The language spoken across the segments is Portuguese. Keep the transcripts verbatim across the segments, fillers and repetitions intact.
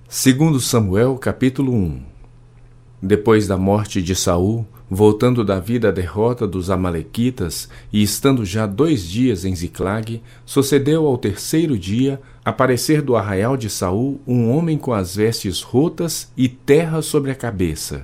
Segundo Samuel, capítulo um. Depois da morte de Saul, voltando Davi da derrota dos amalequitas e estando já dois dias em Ziclague, sucedeu ao terceiro dia aparecer do arraial de Saul um homem com as vestes rotas e terra sobre a cabeça.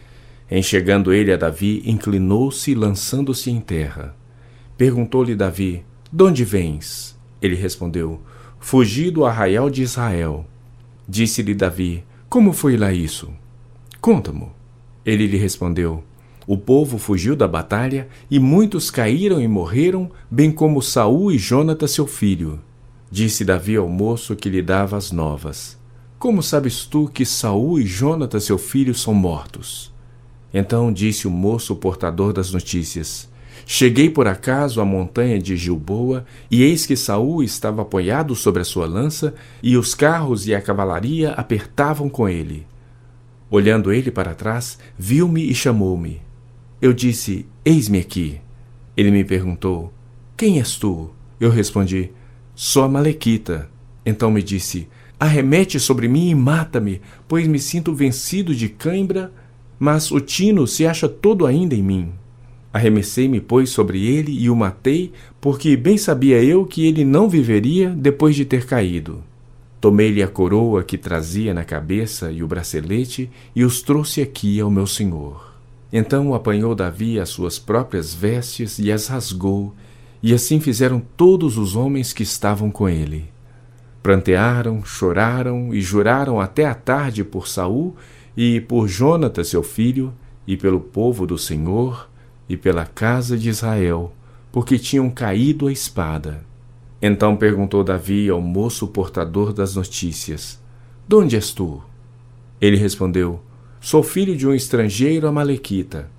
Em chegando ele a Davi, inclinou-se, lançando-se em terra. Perguntou-lhe Davi: "Donde vens?" Ele respondeu: "Fugi do arraial de Israel." Disse-lhe Davi: "Como foi lá isso? Conta-mo." Ele lhe respondeu: "O povo fugiu da batalha, e muitos caíram e morreram, bem como Saul e Jonatas seu filho." Disse Davi ao moço que lhe dava as novas: "Como sabes tu que Saul e Jonatas seu filho são mortos?" Então disse o moço portador das notícias: "Cheguei por acaso à montanha de Gilboa, e eis que Saul estava apoiado sobre a sua lança, e os carros e a cavalaria apertavam com ele. Olhando ele para trás, viu-me e chamou-me. Eu disse: Eis-me aqui. Ele me perguntou: Quem és tu? Eu respondi: Sou Amalequita. Então me disse: Arremete sobre mim e mata-me, pois me sinto vencido de cãibra, mas o tino se acha todo ainda em mim. Arremessei-me, pois, sobre ele e o matei, porque bem sabia eu que ele não viveria depois de ter caído. Tomei-lhe a coroa que trazia na cabeça e o bracelete e os trouxe aqui ao meu senhor." Então apanhou Davi as suas próprias vestes e as rasgou, e assim fizeram todos os homens que estavam com ele. Prantearam, choraram e juraram até a tarde por Saul e por Jonatas seu filho, e pelo povo do Senhor, e pela casa de Israel, porque tinham caído à espada. Então perguntou Davi ao moço portador das notícias: "Donde és tu?" Ele respondeu: "Sou filho de um estrangeiro amalequita."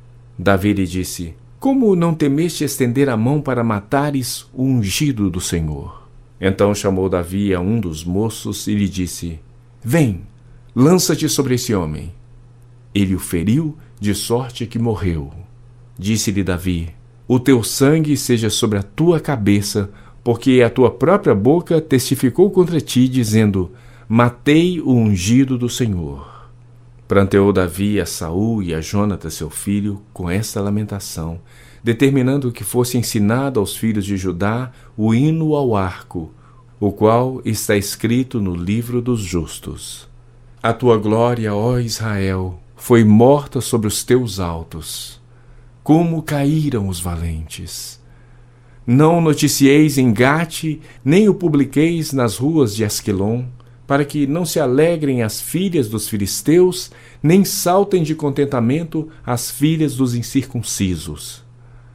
Davi lhe disse: "Como não temeste estender a mão para matares o ungido do Senhor?" Então chamou Davi a um dos moços e lhe disse: "Vem, lança-te sobre esse homem." Ele o feriu, de sorte que morreu. Disse-lhe Davi: "O teu sangue seja sobre a tua cabeça, porque a tua própria boca testificou contra ti, dizendo: Matei o ungido do Senhor." Pranteou Davi a Saul e a Jonatas seu filho com esta lamentação, determinando que fosse ensinado aos filhos de Judá o hino ao arco, o qual está escrito no livro dos justos: "A tua glória, ó Israel, foi morta sobre os teus altos. Como caíram os valentes! Não noticieis em Gate, nem o publiqueis nas ruas de Asquelon, para que não se alegrem as filhas dos filisteus, nem saltem de contentamento as filhas dos incircuncisos.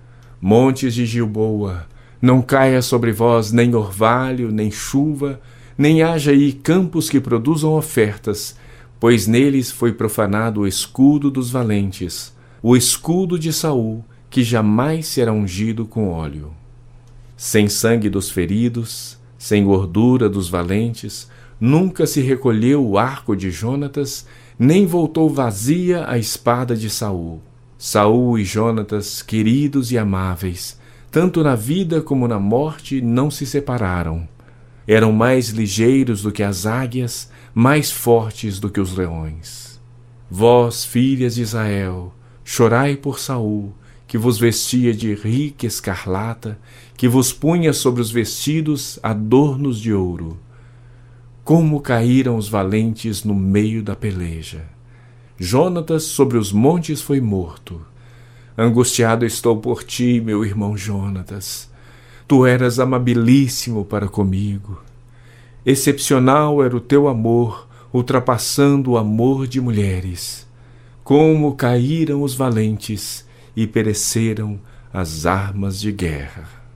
Montes de Gilboa, não caia sobre vós nem orvalho, nem chuva, nem haja aí campos que produzam ofertas, pois neles foi profanado o escudo dos valentes, o escudo de Saul, que jamais será ungido com óleo. Sem sangue dos feridos, sem gordura dos valentes, nunca se recolheu o arco de Jonatas, nem voltou vazia a espada de Saul. Saul e Jonatas, queridos e amáveis, tanto na vida como na morte, não se separaram. Eram mais ligeiros do que as águias, mais fortes do que os leões. Vós, filhas de Israel, chorai por Saul, que vos vestia de rica escarlata, que vos punha sobre os vestidos adornos de ouro. Como caíram os valentes no meio da peleja! Jonatas sobre os montes foi morto. Angustiado estou por ti, meu irmão Jonatas. Tu eras amabilíssimo para comigo. Excepcional era o teu amor, ultrapassando o amor de mulheres. Como caíram os valentes e pereceram as armas de guerra!"